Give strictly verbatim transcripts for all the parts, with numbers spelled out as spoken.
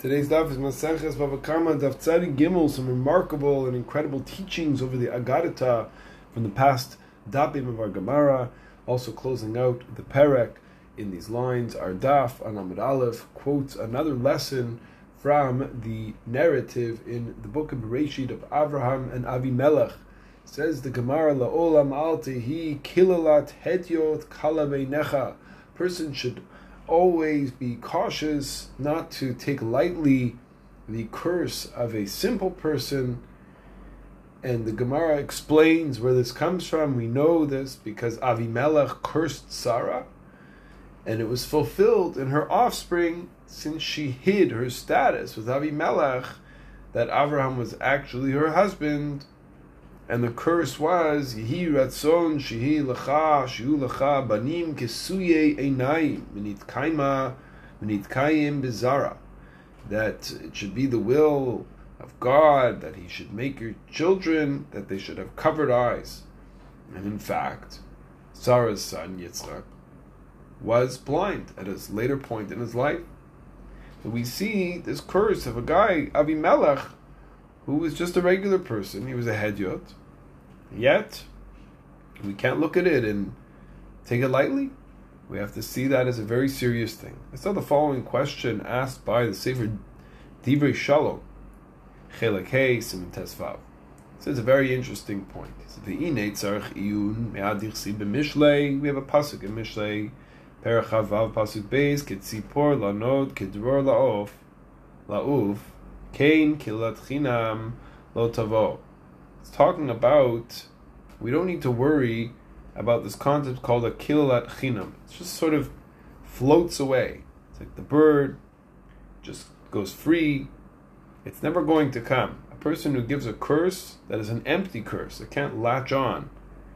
Today's daf is Maseches Bava Kama Daf Tzadik Gimel, some remarkable and incredible teachings over the Agadita from the past dapim of our Gemara. Also closing out the Perek in these lines, our daf on Amud Aleph quotes another lesson from the narrative in the book of Bereshit of Avraham and Avimelech. Says the Gemara, La'olam al tehi kilalat hetyot kala beinecha. Person should always be cautious not to take lightly the curse of a simple person. And the Gemara explains where this comes from. We know this because Avimelech cursed Sarah, and it was fulfilled in her offspring since she hid her status with Avimelech, that Avraham was actually her husband. And the curse was Yehi Ratzon Shehi Lecha Shehu Lecha Banim Kesuye Einayim V'Nitkaima V'Nitkayim Bizara, that it should be the will of God that He should make your children that they should have covered eyes. And in fact, Sarah's son Yitzchak was blind at a later point in his life. And we see this curse of a guy Avimelech, who was just a regular person. He was a hedyot. Yet, we can't look at it and take it lightly. We have to see that as a very serious thing. I saw the following question asked by the Sefer Divrei Shalom, Chelek Hey, Siman Tesvav. So it's a very interesting point. He said, "Ve'inei tzarich iyun me'adich si b'mishlei." We have a pasuk in Mishlei, Perach Vav pasuk beis, Ketzipor lanod kedror laof lauf. Kain kilat chinam lo tavo. It's talking about, we don't need to worry about this concept called a kilat chinam. It just sort of floats away. It's like the bird just goes free. It's never going to come. A person who gives a curse that is an empty curse, it can't latch on,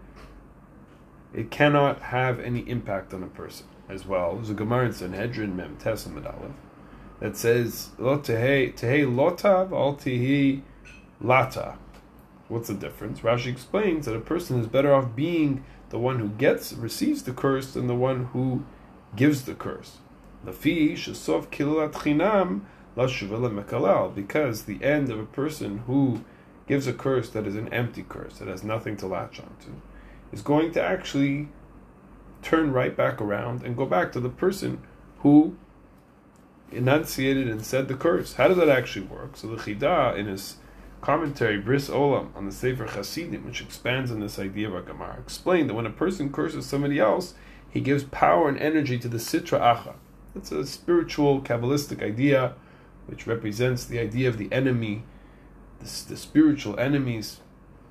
it cannot have any impact on a person. As well, there's a Gemara in Sanhedrin Mem Tes Amud Aleph that says, Lo tehei lotav, al tehi lata. What's the difference? Rashi explains that a person is better off being the one who gets, receives the curse than the one who gives the curse. Lafi shesov kilat chinam la shuva lemekalal, because the end of a person who gives a curse that is an empty curse, that has nothing to latch onto, is going to actually turn right back around and go back to the person who enunciated and said the curse. How does that actually work? So the Chida, in his commentary Bris Olam on the Sefer Chasidim, which expands on this idea of a Gemara, explained that when a person curses somebody else, he gives power and energy to the Sitra Acha. That's a spiritual Kabbalistic idea which represents the idea of the enemy, the, the spiritual enemies,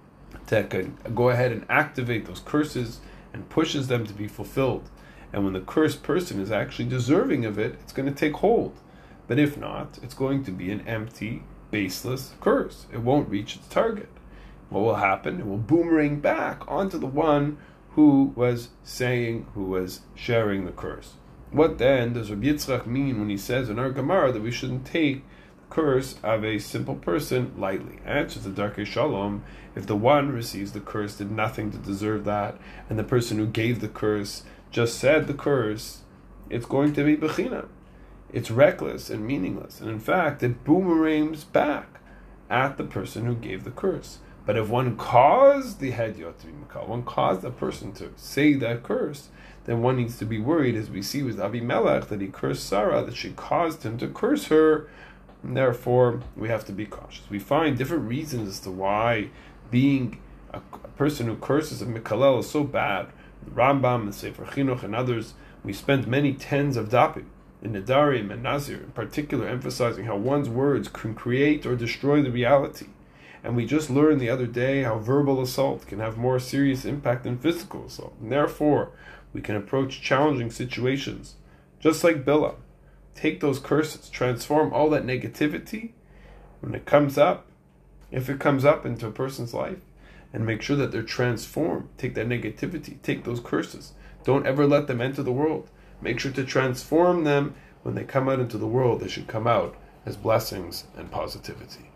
to go ahead and activate those curses and pushes them to be fulfilled. And when the cursed person is actually deserving of it, it's going to take hold. But if not, it's going to be an empty, baseless curse. It won't reach its target. What will happen? It will boomerang back onto the one who was saying, who was sharing the curse. What then does Rabbi Yitzchak mean when he says in our Gemara that we shouldn't take the curse of a simple person lightly? Answers the Darkei Shalom, if the one receives the curse did nothing to deserve that, and the person who gave the curse just said the curse, it's going to be bechina. It's reckless and meaningless. And in fact, it boomerangs back at the person who gave the curse. But if one caused the hedyot to be makal, one caused the person to say that curse, then one needs to be worried, as we see with Avimelech, that he cursed Sarah, that she caused him to curse her, and therefore we have to be cautious. We find different reasons as to why being a, a person who curses a mikalel is so bad. Rambam and Sefer Chinuch and others, we spent many tens of dapim in Nedarim and Nazir, in particular, emphasizing how one's words can create or destroy the reality. And we just learned the other day how verbal assault can have more serious impact than physical assault. And therefore, we can approach challenging situations just like Bilam. Take those curses, transform all that negativity when it comes up, if it comes up into a person's life, and make sure that they're transformed. Take that negativity, take those curses. Don't ever let them enter the world. Make sure to transform them. When they come out into the world, they should come out as blessings and positivity.